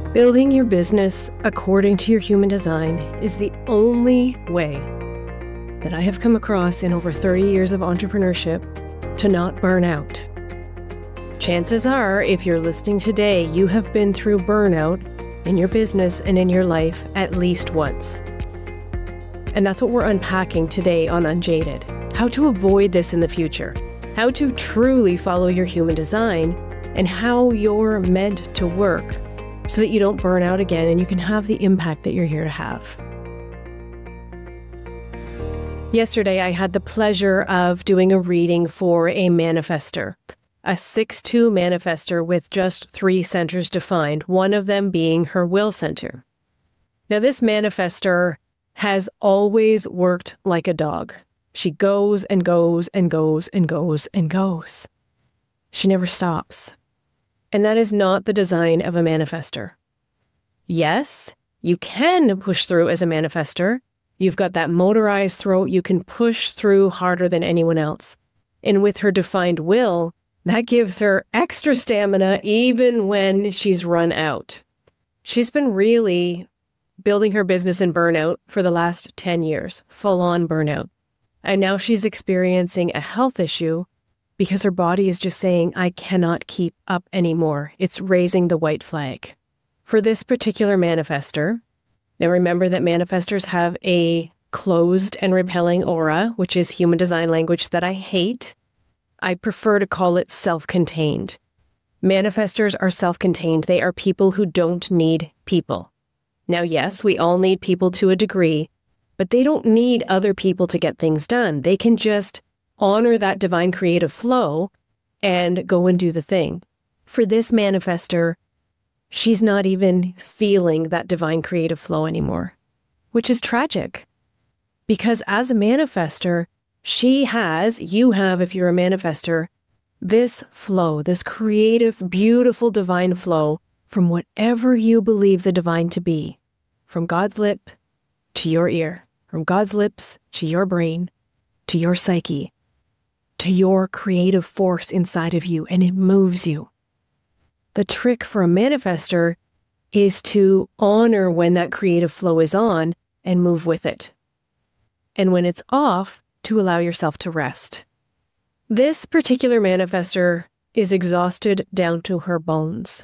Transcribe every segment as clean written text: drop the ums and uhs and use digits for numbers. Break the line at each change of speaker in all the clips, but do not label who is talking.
Building your business according to your human design is the only way that I have come across in over 30 years of entrepreneurship to not burn out. Chances are, if you're listening today, you have been through burnout in your business and in your life at least once. And that's what we're unpacking today on Unjaded. How to avoid this in the future, how to truly follow your human design, and how you're meant to work so that you don't burn out again and you can have the impact that you're here to have. Yesterday, I had the pleasure of doing a reading for a manifester, a 6-2 manifester with just 3 centers defined, one of them being her will center. Now, this manifester has always worked like a dog. She goes and goes and goes and goes and goes. She never stops. And that is not the design of a manifester. Yes, you can push through as a manifester. You've got that motorized throat. You can push through harder than anyone else. And with her defined will, that gives her extra stamina even when she's run out. She's been really building her business in burnout for the last 10 years, full-on burnout. And now she's experiencing a health issue because her body is just saying, I cannot keep up anymore. It's raising the white flag. For this particular manifester, now remember that manifestors have a closed and repelling aura, which is human design language that I hate. I prefer to call it self-contained. Manifestors are self-contained. They are people who don't need people. Now, yes, we all need people to a degree, but they don't need other people to get things done. They can just honor that divine creative flow and go and do the thing. For this manifester, she's not even feeling that divine creative flow anymore, which is tragic. Because as a manifester, you have, if you're a manifester, this flow, this creative, beautiful divine flow from whatever you believe the divine to be, from God's lip to your ear, from God's lips to your brain, to your psyche, to your creative force inside of you, and it moves you. The trick for a manifester is to honor when that creative flow is on and move with it. And when it's off, to allow yourself to rest. This particular manifester is exhausted down to her bones,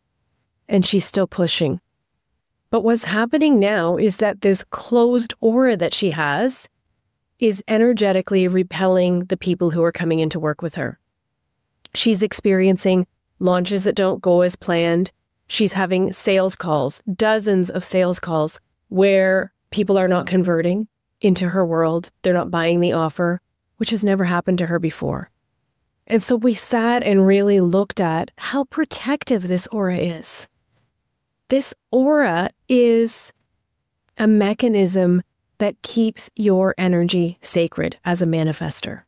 and she's still pushing. But what's happening now is that this closed aura that she has is energetically repelling the people who are coming in to work with her. She's experiencing launches that don't go as planned. She's having sales calls, dozens of sales calls, where people are not converting into her world. They're not buying the offer, which has never happened to her before. And so we sat and really looked at how protective this aura is. This aura is a mechanism that keeps your energy sacred as a manifester.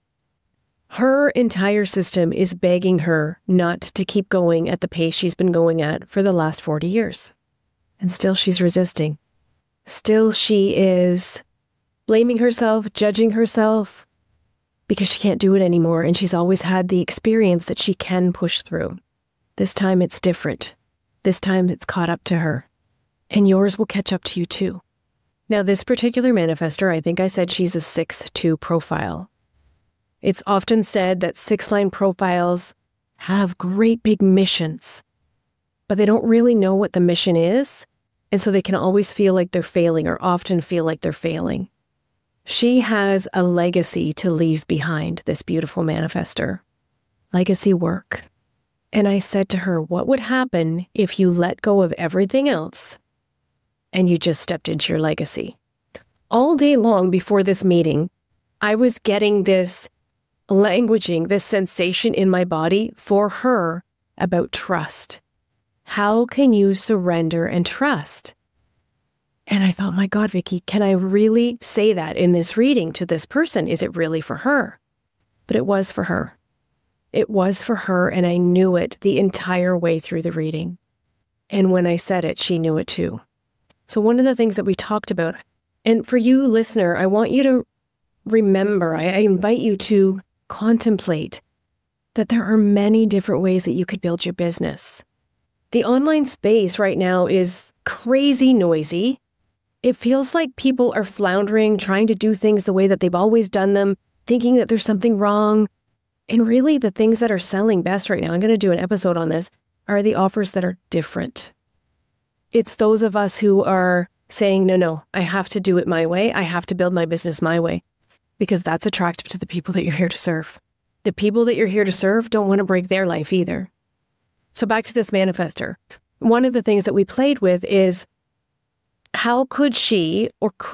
Her entire system is begging her not to keep going at the pace she's been going at for the last 40 years. And still she's resisting. Still she is blaming herself, judging herself, because she can't do it anymore. And she's always had the experience that she can push through. This time it's different. This time it's caught up to her. And yours will catch up to you too. Now, this particular manifester, I think I said she's a 6-2 profile. It's often said that 6-line profiles have great big missions, but they don't really know what the mission is, and so they can always feel like they're failing, or often feel like they're failing. She has a legacy to leave behind, this beautiful manifester. Legacy work. And I said to her, what would happen if you let go of everything else and you just stepped into your legacy? All day long before this meeting, I was getting this languaging, this sensation in my body for her about trust. How can you surrender and trust? And I thought, my God, Vicky, can I really say that in this reading to this person? Is it really for her? But it was for her. It was for her, and I knew it the entire way through the reading. And when I said it, she knew it too. So one of the things that we talked about, and for you, listener, I want you to remember, I invite you to contemplate that there are many different ways that you could build your business. The online space right now is crazy noisy. It feels like people are floundering, trying to do things the way that they've always done them, thinking that there's something wrong. And really, the things that are selling best right now, I'm going to do an episode on this, are the offers that are different. It's those of us who are saying, no, I have to do it my way. I have to build my business my way, because that's attractive to the people that you're here to serve. The people that you're here to serve don't want to break their life either. So back to this manifester. One of the things that we played with is, how could she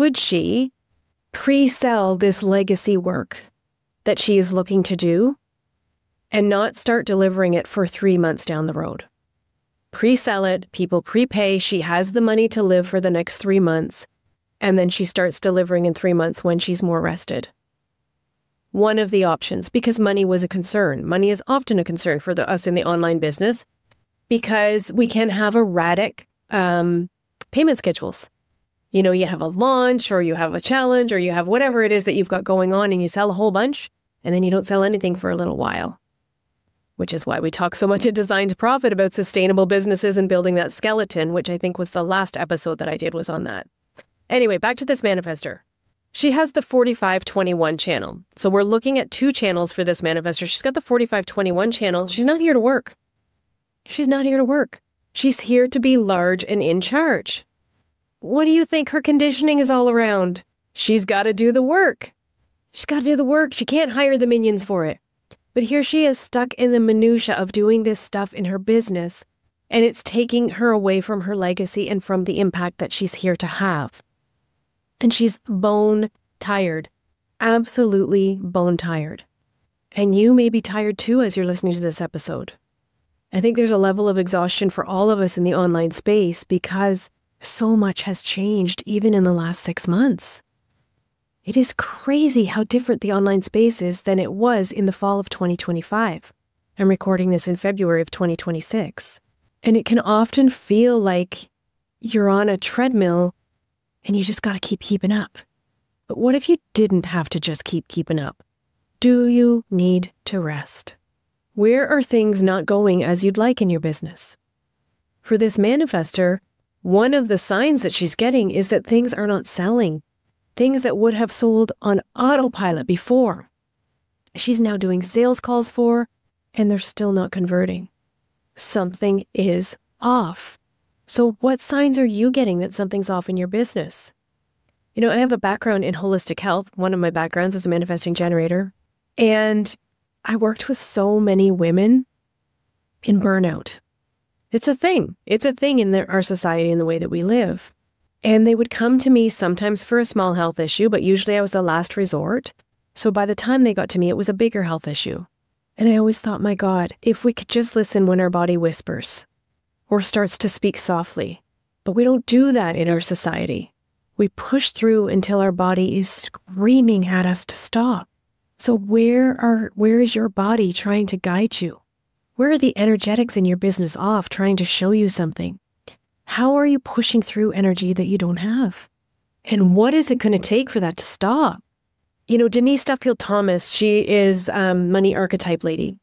pre-sell this legacy work that she is looking to do and not start delivering it for 3 months down the road? Pre-sell it, people prepay, she has the money to live for the next 3 months, and then she starts delivering in 3 months when she's more rested. One of the options, because money was a concern. Money is often a concern for us in the online business, because we can have erratic payment schedules. You know, you have a launch, or you have a challenge, or you have whatever it is that you've got going on, and you sell a whole bunch, and then you don't sell anything for a little while. Which is why we talk so much at Design to Profit about sustainable businesses and building that skeleton, which I think was the last episode that I did was on that. Anyway, back to this manifester. She has the 4521 channel. So we're looking at 2 channels for this manifester. She's got the 4521 channel. She's not here to work. She's not here to work. She's here to be large and in charge. What do you think her conditioning is all around? She's got to do the work. She's got to do the work. She can't hire the minions for it. But here she is stuck in the minutia of doing this stuff in her business, and it's taking her away from her legacy and from the impact that she's here to have. And she's bone tired, absolutely bone tired. And you may be tired too as you're listening to this episode. I think there's a level of exhaustion for all of us in the online space because so much has changed even in the last 6 months. It is crazy how different the online space is than it was in the fall of 2025. I'm recording this in February of 2026. And it can often feel like you're on a treadmill and you just got to keep keeping up. But what if you didn't have to just keep keeping up? Do you need to rest? Where are things not going as you'd like in your business? For this manifester, one of the signs that she's getting is that things are not selling. Things that would have sold on autopilot before, she's now doing sales calls for, and they're still not converting. Something is off. So what signs are you getting that something's off in your business? You know, I have a background in holistic health. One of my backgrounds is a manifesting generator. And I worked with so many women in burnout. It's a thing. It's a thing in our society and the way that we live. And they would come to me sometimes for a small health issue, but usually I was the last resort. So by the time they got to me, it was a bigger health issue. And I always thought, my God, if we could just listen when our body whispers or starts to speak softly. But we don't do that in our society. We push through until our body is screaming at us to stop. So where is your body trying to guide you? Where are the energetics in your business off trying to show you something? How are you pushing through energy that you don't have? And what is it going to take for that to stop? You know, Denise Duffield-Thomas, she is money archetype lady.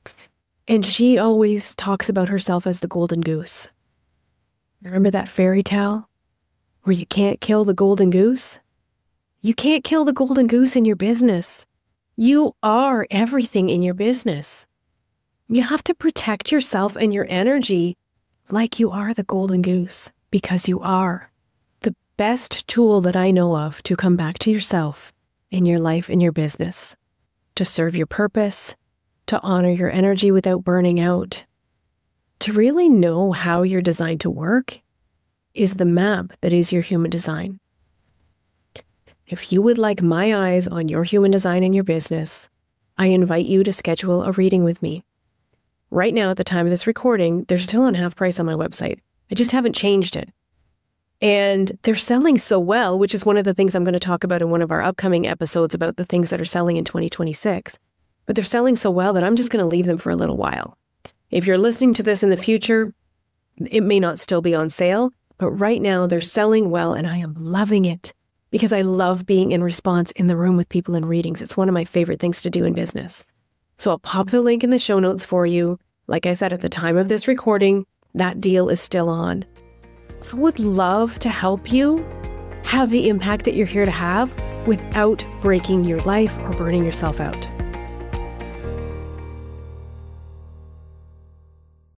And she always talks about herself as the golden goose. Remember that fairy tale where you can't kill the golden goose? You can't kill the golden goose in your business. You are everything in your business. You have to protect yourself and your energy like you are the golden goose, because you are. The best tool that I know of to come back to yourself in your life and your business, to serve your purpose, to honor your energy without burning out, to really know how you're designed to work, is the map that is your human design. If you would like my eyes on your human design in your business, I invite you to schedule a reading with me. Right now, at the time of this recording, they're still on half price on my website. I just haven't changed it. And they're selling so well, which is one of the things I'm going to talk about in one of our upcoming episodes about the things that are selling in 2026. But they're selling so well that I'm just going to leave them for a little while. If you're listening to this in the future, it may not still be on sale, but right now they're selling well and I am loving it because I love being in response in the room with people in readings. It's one of my favorite things to do in business. So I'll pop the link in the show notes for you. Like I said, at the time of this recording, that deal is still on. I would love to help you have the impact that you're here to have without breaking your life or burning yourself out.